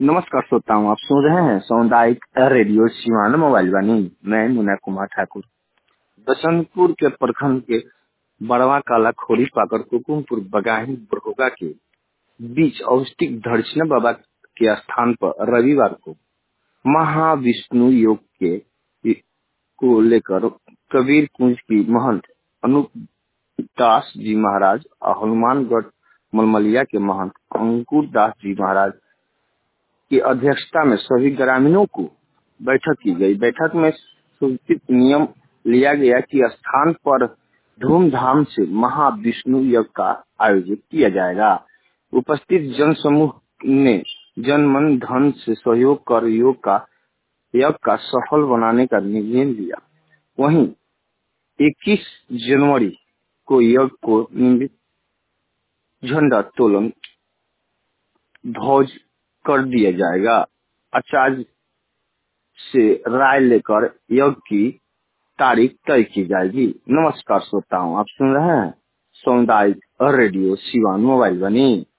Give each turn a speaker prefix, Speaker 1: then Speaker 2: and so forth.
Speaker 1: नमस्कार श्रोताओं, आप सुन रहे हैं सामुदायिक रेडियो सिवान मोबाइल वानी। मैं मुन्ना कुमार ठाकुर बसंतपुर के प्रखंड के बड़वा काला खोरी पाकर कुकुमपुर बगाही बड़ोगा के बीच औष्टिक धड़चना बाबा के स्थान पर रविवार को महाविष्णु योग के को लेकर कबीर कुंज की महंत अनूप दास जी महाराज और हनुमानगढ़ मलमलिया के महंत अंकुर दास जी महाराज की अध्यक्षता में सभी ग्रामीणों को बैठक की गई। बैठक में सूचित नियम लिया गया कि स्थान पर धूमधाम से महाविष्णु यज्ञ का आयोजन किया जाएगा। उपस्थित जन समूह ने जन मन धन से सहयोग कर यज्ञ का सफल बनाने का निर्णय लिया। वहीं 21 जनवरी को यज्ञ को निमित झंडा तोलन ध्वज कर दिया जाएगा। आचार्य से राय लेकर यज्ञ की तारीख तय की जाएगी। नमस्कार श्रोताओं, आप सुन रहे हैं सामुदायिक रेडियो सिवान मोबाइल वानी।